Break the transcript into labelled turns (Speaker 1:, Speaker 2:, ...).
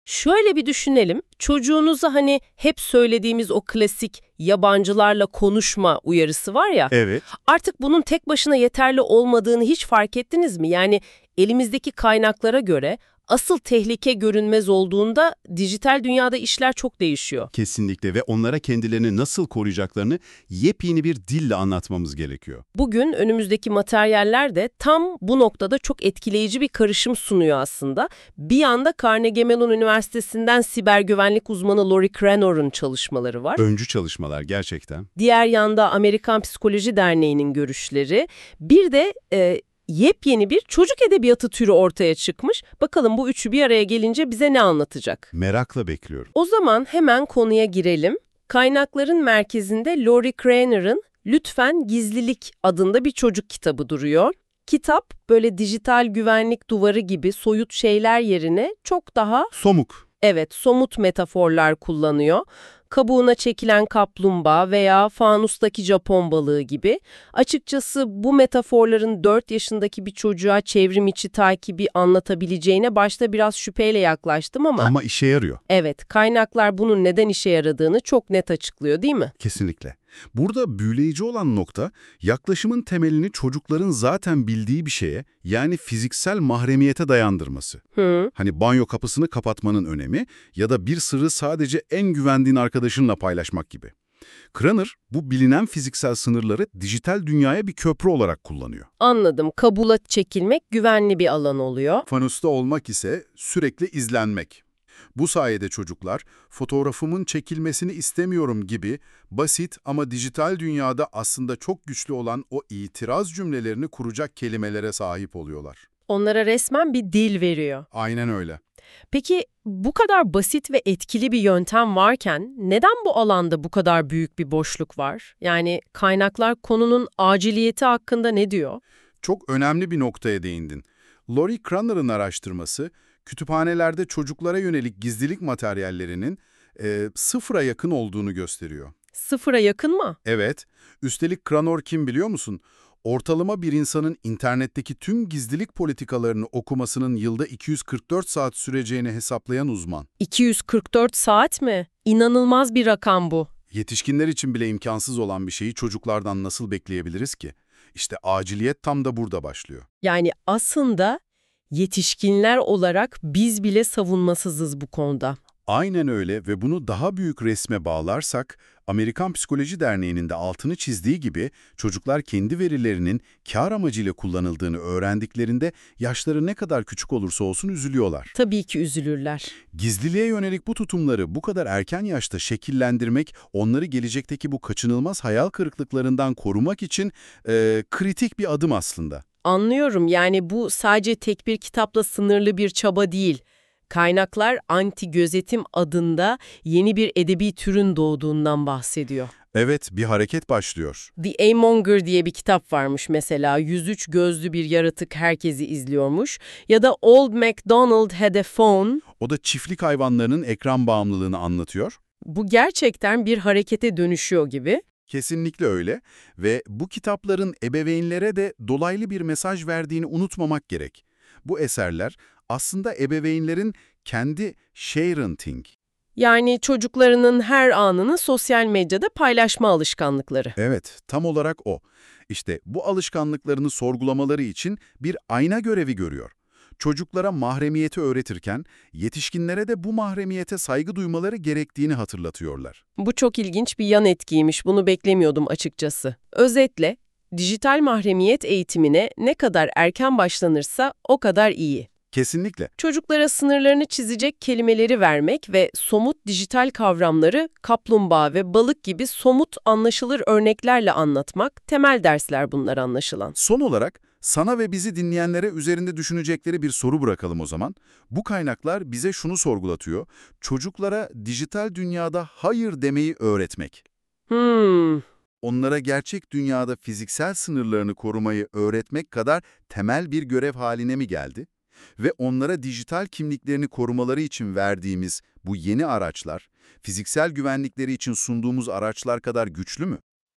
Speaker 1: Şöyle bir düşünelim. Çocuğunuza hani hep söylediğimiz o klasik yabancılarla konuşma uyarısı var ya,
Speaker 2: Evet.
Speaker 1: artık bunun tek başına yeterli olmadığını hiç fark ettiniz mi? Yani elimizdeki kaynaklara göre asıl tehlike görünmez olduğunda dijital dünyada işler çok değişiyor.
Speaker 2: Kesinlikle ve onlara kendilerini nasıl koruyacaklarını yepyeni bir dille anlatmamız gerekiyor.
Speaker 1: Bugün önümüzdeki materyaller de tam bu noktada çok etkileyici bir karışım sunuyor aslında. Bir yanda Carnegie Mellon Üniversitesi'nden siber güvenlik uzmanı Lori Kranor'un çalışmaları var.
Speaker 2: Öncü çalışmalar gerçekten.
Speaker 1: Diğer yanda Amerikan Psikoloji Derneği'nin görüşleri. Bir de yepyeni bir çocuk edebiyatı türü ortaya çıkmış. Bakalım bu üçü bir araya gelince bize ne anlatacak?
Speaker 2: Merakla bekliyorum.
Speaker 1: O zaman hemen konuya girelim. Kaynakların merkezinde Lori Kranor'ın Lütfen Gizlilik adında bir çocuk kitabı duruyor. Kitap böyle dijital güvenlik duvarı gibi soyut şeyler yerine çok daha
Speaker 2: Somuk.
Speaker 1: somut metaforlar kullanıyor. Kabuğuna çekilen kaplumbağa veya fanustaki Japon balığı gibi. Açıkçası bu metaforların 4 yaşındaki bir çocuğa çevrim içi takibi anlatabileceğine başta biraz şüpheyle yaklaştım ama
Speaker 2: Ama işe yarıyor.
Speaker 1: evet, kaynaklar bunun neden işe yaradığını çok net açıklıyor, değil mi?
Speaker 2: Kesinlikle. Burada büyüleyici olan nokta, yaklaşımın temelini çocukların zaten bildiği bir şeye, yani fiziksel mahremiyete dayandırması. Hani banyo kapısını kapatmanın önemi ya da bir sırrı sadece en güvendiğin arkadaşınla paylaşmak gibi. Kranır, bu bilinen fiziksel sınırları dijital dünyaya bir köprü olarak kullanıyor.
Speaker 1: Anladım. Kabula çekilmek güvenli bir alan oluyor.
Speaker 3: Fanusta olmak ise sürekli izlenmek. Bu sayede çocuklar, fotoğrafımın çekilmesini istemiyorum gibi basit ama dijital dünyada aslında çok güçlü olan o itiraz cümlelerini kuracak kelimelere sahip oluyorlar.
Speaker 1: Onlara resmen bir dil veriyor.
Speaker 3: Aynen öyle.
Speaker 1: Peki bu kadar basit ve etkili bir yöntem varken neden bu alanda bu kadar büyük bir boşluk var? Yani kaynaklar konunun aciliyeti hakkında ne diyor?
Speaker 3: Çok önemli bir noktaya değindin. Lori Kranor'ın araştırması, kütüphanelerde çocuklara yönelik gizlilik materyallerinin sıfıra yakın olduğunu gösteriyor.
Speaker 1: Sıfıra yakın mı?
Speaker 3: Evet, üstelik Kranor kim biliyor musun? Ortalama bir insanın internetteki tüm gizlilik politikalarını okumasının yılda 244 saat süreceğini hesaplayan uzman.
Speaker 1: 244 saat mi? İnanılmaz bir rakam bu.
Speaker 3: Yetişkinler için bile imkansız olan bir şeyi çocuklardan nasıl bekleyebiliriz ki? İşte aciliyet tam da burada başlıyor.
Speaker 1: Yani aslında yetişkinler olarak biz bile savunmasızız bu konuda.
Speaker 3: Aynen öyle ve bunu daha büyük resme bağlarsak, Amerikan Psikoloji Derneği'nin de altını çizdiği gibi çocuklar kendi verilerinin kâr amacıyla kullanıldığını öğrendiklerinde yaşları ne kadar küçük olursa olsun üzülüyorlar.
Speaker 1: Tabii ki üzülürler.
Speaker 3: Gizliliğe yönelik bu tutumları bu kadar erken yaşta şekillendirmek, onları gelecekteki bu kaçınılmaz hayal kırıklıklarından korumak için kritik bir adım aslında.
Speaker 1: Anlıyorum, yani bu sadece tek bir kitapla sınırlı bir çaba değil. Kaynaklar anti-gözetim adında yeni bir edebi türün doğduğundan bahsediyor.
Speaker 3: Evet, bir hareket başlıyor.
Speaker 1: The Amonger diye bir kitap varmış mesela. 103 gözlü bir yaratık herkesi izliyormuş. Ya da Old MacDonald Had a Phone.
Speaker 3: O da çiftlik hayvanlarının ekran bağımlılığını anlatıyor.
Speaker 1: Bu gerçekten bir harekete dönüşüyor gibi.
Speaker 3: Kesinlikle öyle ve bu kitapların ebeveynlere de dolaylı bir mesaj verdiğini unutmamak gerek. Bu eserler aslında ebeveynlerin kendi sharenting.
Speaker 1: Yani çocuklarının her anını sosyal medyada paylaşma alışkanlıkları.
Speaker 3: Evet, tam olarak o. İşte bu alışkanlıklarını sorgulamaları için bir ayna görevi görüyor. Çocuklara mahremiyeti öğretirken yetişkinlere de bu mahremiyete saygı duymaları gerektiğini hatırlatıyorlar.
Speaker 1: Bu çok ilginç bir yan etkiymiş, bunu beklemiyordum açıkçası. Özetle, dijital mahremiyet eğitimine ne kadar erken başlanırsa o kadar iyi.
Speaker 3: Kesinlikle.
Speaker 1: Çocuklara sınırlarını çizecek kelimeleri vermek ve somut dijital kavramları kaplumbağa ve balık gibi somut anlaşılır örneklerle anlatmak temel dersler bunlar anlaşılan.
Speaker 3: Son olarak sana ve bizi dinleyenlere üzerinde düşünecekleri bir soru bırakalım o zaman. Bu kaynaklar bize şunu sorgulatıyor. Çocuklara dijital dünyada hayır demeyi öğretmek. Onlara gerçek dünyada fiziksel sınırlarını korumayı öğretmek kadar temel bir görev haline mi geldi? Ve onlara dijital kimliklerini korumaları için verdiğimiz bu yeni araçlar, fiziksel güvenlikleri için sunduğumuz araçlar kadar güçlü mü?